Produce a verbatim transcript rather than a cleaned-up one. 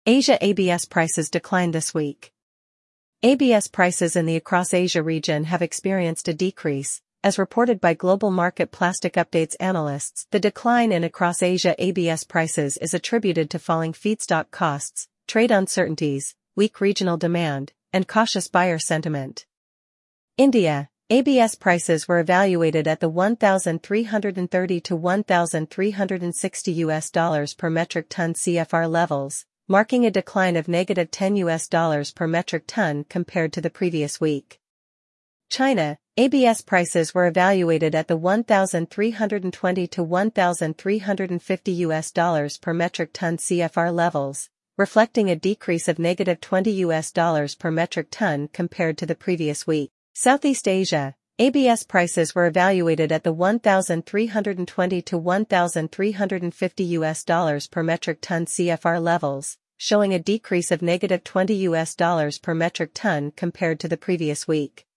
Asia A B S prices declined this week. A B S prices in the across Asia region have experienced a decrease, as reported by Global Market Plastic Updates analysts. The decline in across Asia A B S prices is attributed to falling feedstock costs, trade uncertainties, weak regional demand, and cautious buyer sentiment. India, A B S prices were evaluated at the one thousand three hundred thirty to one thousand three hundred sixty U S dollars per metric ton C F R levels, marking a decline of negative ten U S dollars per metric ton compared to the previous week. China, A B S prices were evaluated at the one thousand three hundred twenty to one thousand three hundred fifty U S dollars per metric ton C F R levels, reflecting a decrease of negative twenty U S dollars per metric ton compared to the previous week. Southeast Asia, A B S prices were evaluated at the one thousand three hundred twenty to one thousand three hundred fifty U S dollars per metric ton C F R levels, showing a decrease of negative twenty U S dollars per metric ton compared to the previous week.